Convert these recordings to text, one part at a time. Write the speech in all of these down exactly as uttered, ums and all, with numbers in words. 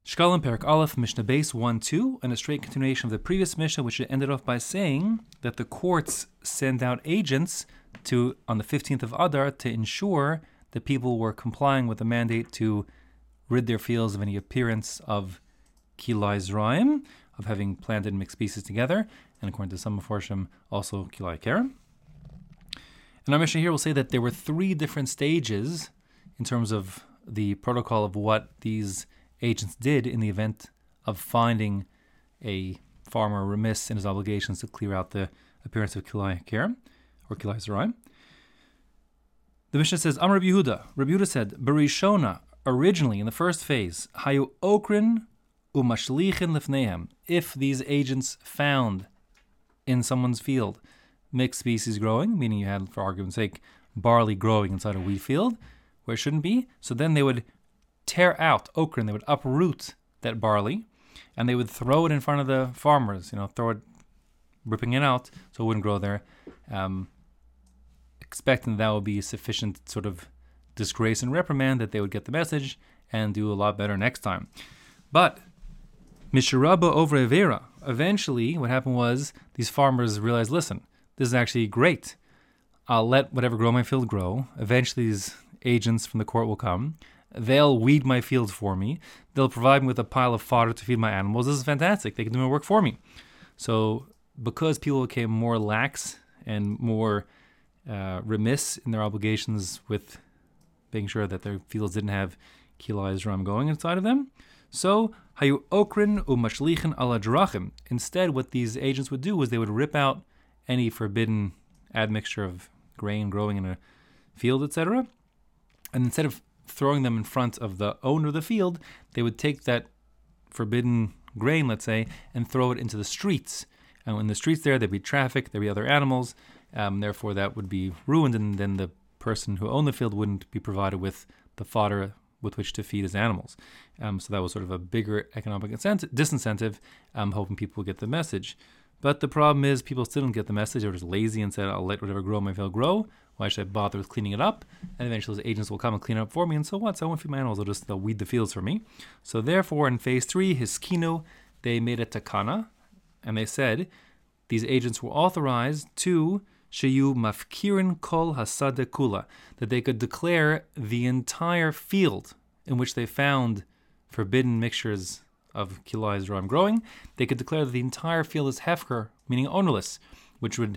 Shkalim Perak Aleph, Mishnah Base one two, and a straight continuation of the previous Mishnah, which ended off by saying that the courts send out agents to on the fifteenth of Adar to ensure that people were complying with the mandate to rid their fields of any appearance of Kilai Zraim, of having planted mixed species together, and according to some Mefarshim, also Kilai Kerem. And our Mishnah here will say that there were three different stages in terms of the protocol of what these agents did in the event of finding a farmer remiss in his obligations to clear out the appearance of Kilai Kerem, or Kilai Zeraim. The Mishnah says, Amar Rabbi Yehuda, Rabbi Yehuda said, Berishona, originally in the first phase, Hayu Okrin umashlichin lifnehem, if these agents found in someone's field mixed species growing, meaning you had, for argument's sake, barley growing inside a wheat field, where it shouldn't be, so then they would tear out okrin, they would uproot that barley, and they would throw it in front of the farmers, you know, throw it, ripping it out, so it wouldn't grow there, um, expecting that would be sufficient sort of disgrace and reprimand that they would get the message and do a lot better next time. But Misharaba over Avera, eventually what happened was these farmers realized, listen, this is actually great. I'll let whatever grow my field grow. Eventually these agents from the court will come. They'll weed my field for me. They'll provide me with a pile of fodder to feed my animals. This is fantastic. They can do my work for me. So because people became more lax and more uh, remiss in their obligations with making sure that their fields didn't have Kilai Zeraim going inside of them, so hayu okrin umashlichin ala drachim. Instead, what these agents would do was they would rip out any forbidden admixture of grain growing in a field, et cetera. And instead of throwing them in front of the owner of the field, they would take that forbidden grain, let's say, and throw it into the streets. And in the streets there, there'd be traffic, there'd be other animals, um, therefore that would be ruined, and then the person who owned the field wouldn't be provided with the fodder with which to feed his animals. Um, so that was sort of a bigger economic incentive, disincentive, um, hoping people would get the message. But the problem is people still didn't get the message. They were just lazy and said, I'll let whatever grow in my field grow. Why should I bother with cleaning it up? And eventually those agents will come and clean it up for me. And so what? So I won't feed my animals. They'll just they'll weed the fields for me. So therefore, in phase three, Hiskino, they made a takana. And they said, these agents were authorized to Shayu mafkirin kol hasada kula, that they could declare the entire field in which they found forbidden mixtures of Kilai Zeraim growing, they could declare that the entire field is hefker, meaning ownerless, which would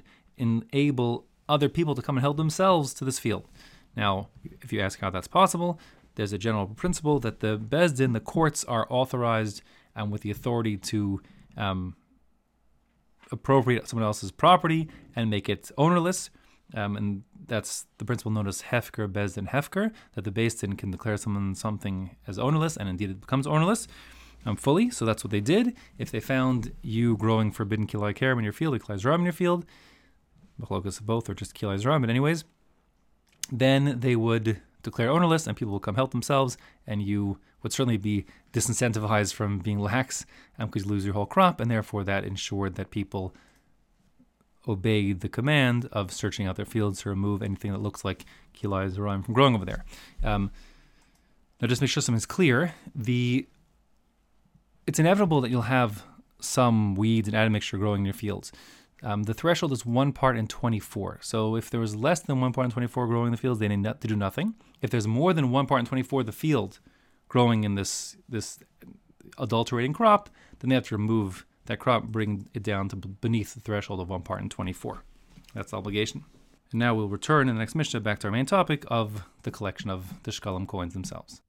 enable other people to come and help themselves to this field. Now, if you ask how that's possible, there's a general principle that the Bezdin, the courts, are authorized and um, with the authority to um, appropriate someone else's property and make it ownerless. Um, and that's the principle known as Hefker, Bezdin, Hefker, that the Bezdin can declare someone something as ownerless, and indeed it becomes ownerless um, fully. So that's what they did. If they found you growing forbidden Kilai Kerem in your field, or Kilai Zeraim in your field, B'chalokos of both, or just Kilai Zeraim, but anyways, then they would declare ownerless, and people will come help themselves, and you would certainly be disincentivized from being lax um, because you lose your whole crop, and therefore that ensured that people obeyed the command of searching out their fields to remove anything that looks like Kilai Zeraim from growing over there. Um, now, just to make sure something's clear, the it's inevitable that you'll have some weeds and admixture growing in your fields. Um, the threshold is one part in twenty-four. So if there was less than one part in twenty-four growing in the fields, they need not to do nothing. If there's more than one part in twenty-four, the field growing in this this adulterating crop, then they have to remove that crop, bring it down to beneath the threshold of one part in twenty-four. That's the obligation. And now we'll return in the next Mishnah back to our main topic of the collection of the Shkalim coins themselves.